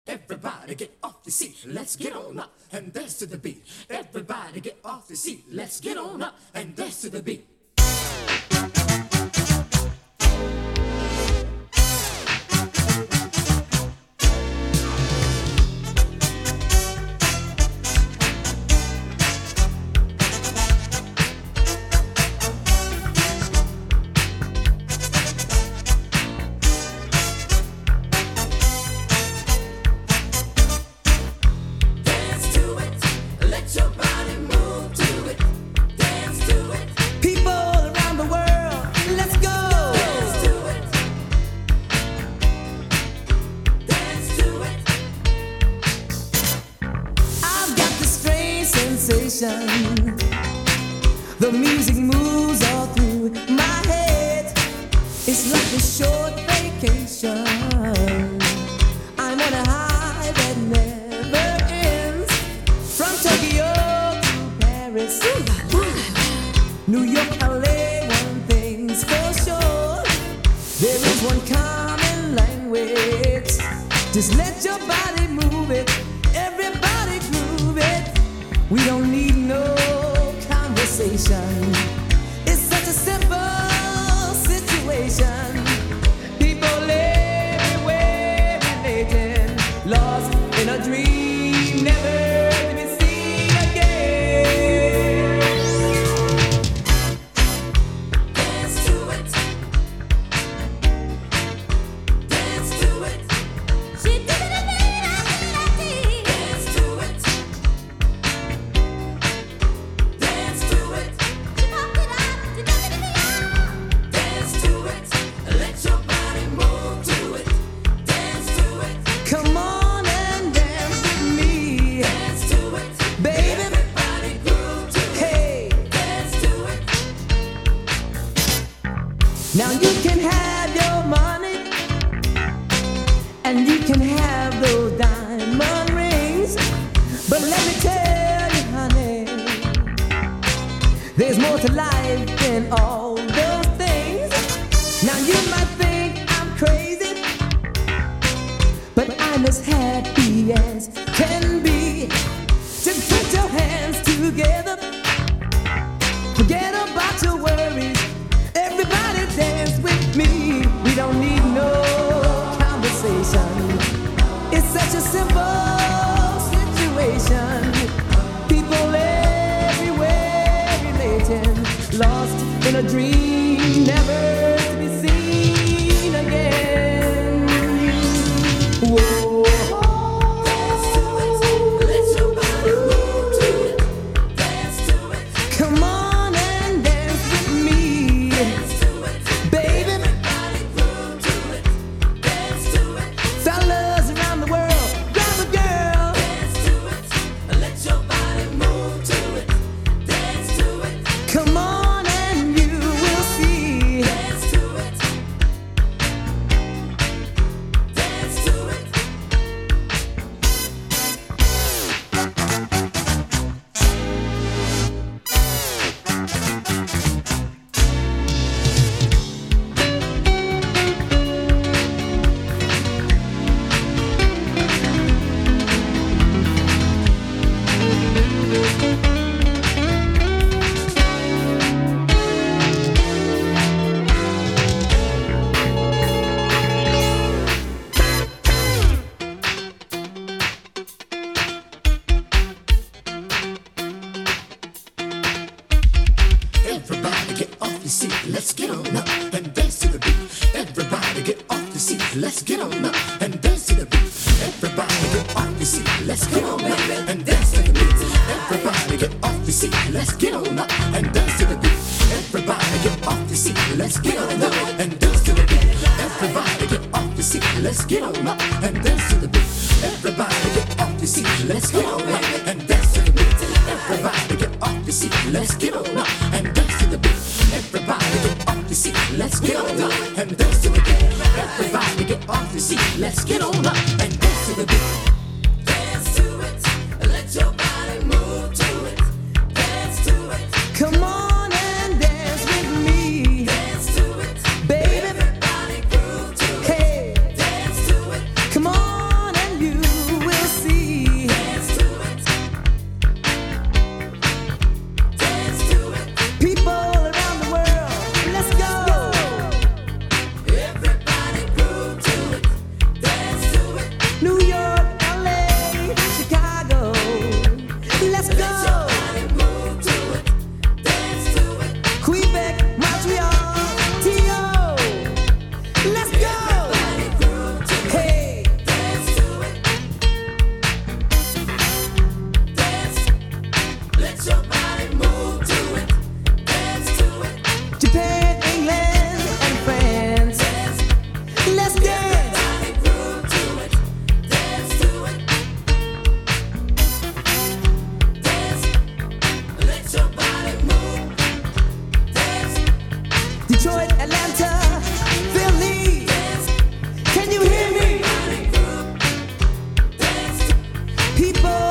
Everybody get off the seat, let's get on up and dance to the beat. Everybody get off the seat, let's get on up and dance to the beat. The music moves all through my head. It's like a short vacation. I'm on a high that never ends. From Tokyo to Paris, New York, LA, one thing's for sure. There is one common language. Just let your body move it. Everybody groove it. We don't need no conversation. It's such a simple situation. People everywhere relating, lost in a dream, never to be seen again. Dance to it. Dance to it. She did it again, I did it. Dance to it. Come on and dance with me. Dance to it, baby. Everybody groove to it. Hey, dance to it. Now you can have your money, and you can have those diamond rings, but let me tell you, honey, there's more to life than all those things. Now you might think I'm crazy, but I'm as happy as can be. Just put your hands together, forget about your worries. Everybody dance with me. We don't need no conversation. It's such a simple situation. People everywhere relating, lost in a dream, never to be seen again. Whoa. Come on and dance with me. Baby. Fellas around the world, grab a girl. Let your body move to it. Dance to it. Come on and you will see. Dance to it. Dance to it. Everybody get off your seat, let's get on up and dance to the beat. Everybody get off the seat, let's get on up and dance to the beat. Everybody get off your seat, let's get on up and dance to the beat. Everybody get off the seat, let's get on up and dance to the beat. Everybody get off the seat, let's get on up and dance to the beat. Everybody get off the seat, let's get on up and dance to the beat. Everybody get off the seat, let's get on up and dance to the beat. Everybody get off the seat, let's get on up and dance to the beat. Everybody get off the seat, let's get on up and dance to the beat. Everybody get off the seat, let's get on up and dance to the beat. Dance to it. Let your body move to it. Dance to it. Come on and dance with me. Dance to it. Baby. Everybody groove to it. Hey. Dance to it. Come on and you People